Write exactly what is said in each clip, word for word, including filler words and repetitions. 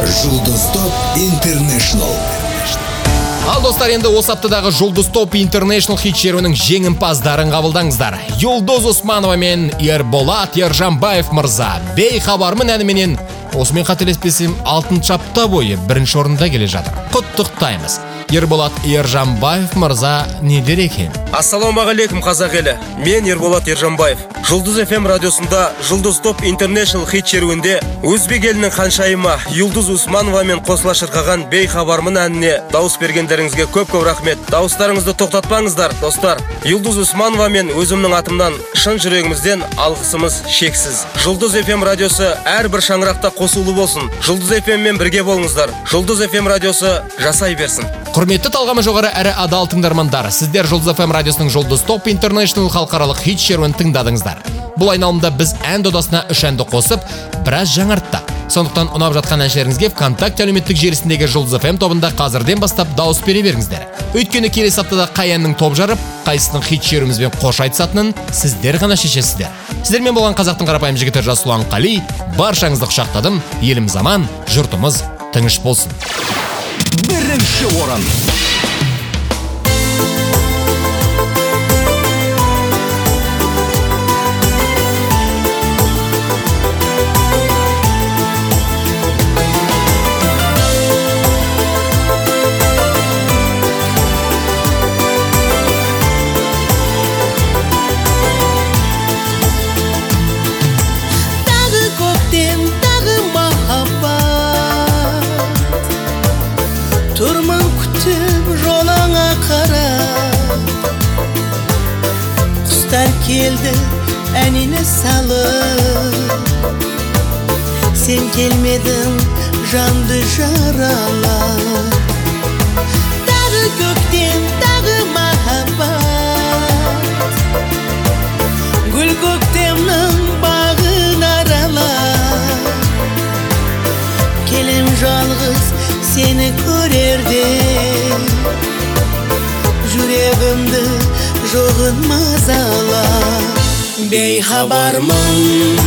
Жұлдыз топ International. Ал достар, енді осы аптадағы Жұлдыз топ International хит шеруінің жеңімпаздарын қабылдаңыздар. Юлдуз Усманова мен Ерболат Ержанбаев мырза Бейхабармын әніменен осымен қателеспесем алтыншы апта бойы бірінші орында келе жатыр. Құттықтаймыз. Ерболат Ержанбаев мырза не дер екен? Ассалаумағалейкум қазақ елі. Мен Ерболат Ержанбаев. Жұлдыз эф эм радиосында Жұлдыз топ International хит шеруінде өзбек елінің ханшайымы Юлдуз Усмановамен қосыла шырқаған Бейхабармын әніне дауыс бергендеріңізге көп-көп рахмет. Дауыстарыңызды тоқтатпаңыздар, достар. Юлдуз Усманова мен өзімнің атымнан шын жүрегімізден алғысымыз шексіз. Жұлдыз эф эм радиосы әрбір шаңырақта қосулы болсын. Жұлдыз эф эм мен бірге болыңыздар. Жұлдыз эф эм радиосы жасай берсін. Құрметті талғамы жоғары әрі адал тыңдармандар, сіздер Жұлдыз эф эм радиосының Жұлдыз топ International халықаралық хит шеруін тыңдадыңыздар. Бұл айналымда біз ән додасына үш әнді қосып, біраз жаңарттық. Сондықтан ұнап жатқан әншілеріңізге ВКонтакте әлеуметтік желісіндегі Жұлдыз эф эм тобында қазірден бастап дауыс бере беріңіздер. Өйткені келесі аптада қай әннің топ жарып, қайсының хит шеруімізбен қош айтысатынын сіздер ғана шешесіздер. Сіздермен болған қазақтың қарапайым жігіті Жасұлан Қали, баршаңызды құшақтадым. Еліміз аман, жұртымыз тыныш болсын. Бірінші орын. Келді әніне салып, сен келмедің жанды жаралап. Тағы көктем, тағы махаббат, гүл көктемнің бағын аралап. Келем жалғыз сені көрерде, жүрегімді жоғын мазала. Бейхабармын,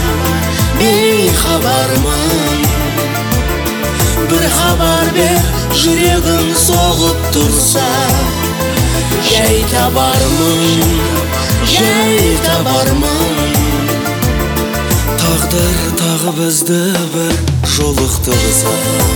бейхабармын, бір хабар бер, жүрегім соғып тұрса. Жай табармын, жай табармын, тағдыр тағы бізді бір жолықтырса.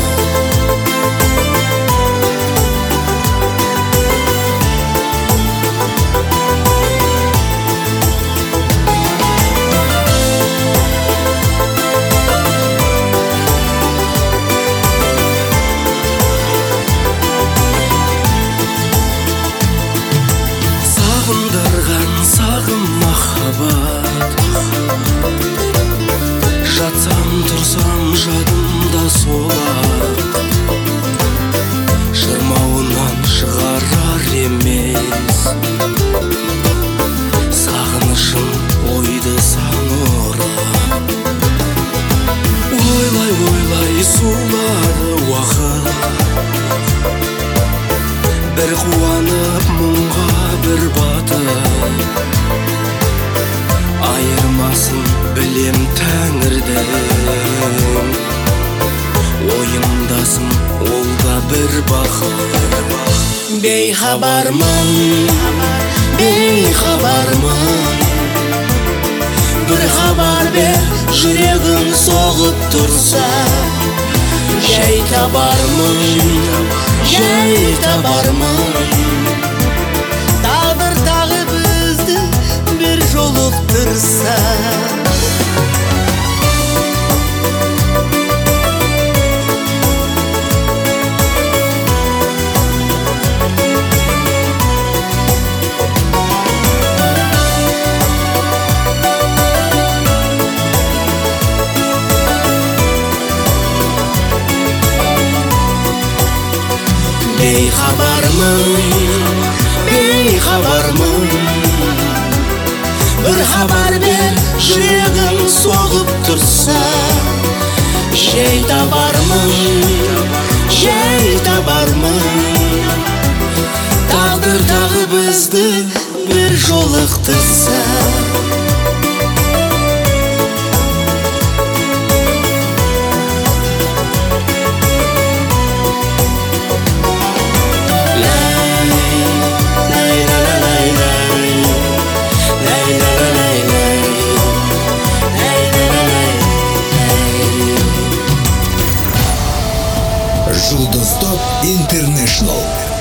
Жатсам тұрсам жадымда солар, шырмауынан шығарар емес. Сағынышым ойды сан орап, ойлай ойлай сулады уақыт. Бір қуанып мұңға бір батып, айырмасын білем тәңірдің. Ойымдасың ол да бір бақыт. Бейхабармын, бейхабармын, бір хабар бер, жүрегің соғып тұрса. Жай табармын, жай табармын, тағдыр тағы бізді бір жолықтырса. Бейхабармын, бейхабармын, бір хабар бер, жүрегім соғып тұрса. Жай табармын, жай табармын, тағдыр тағы бізді бір жолықтырса. Жұлдыз топ интернешнл.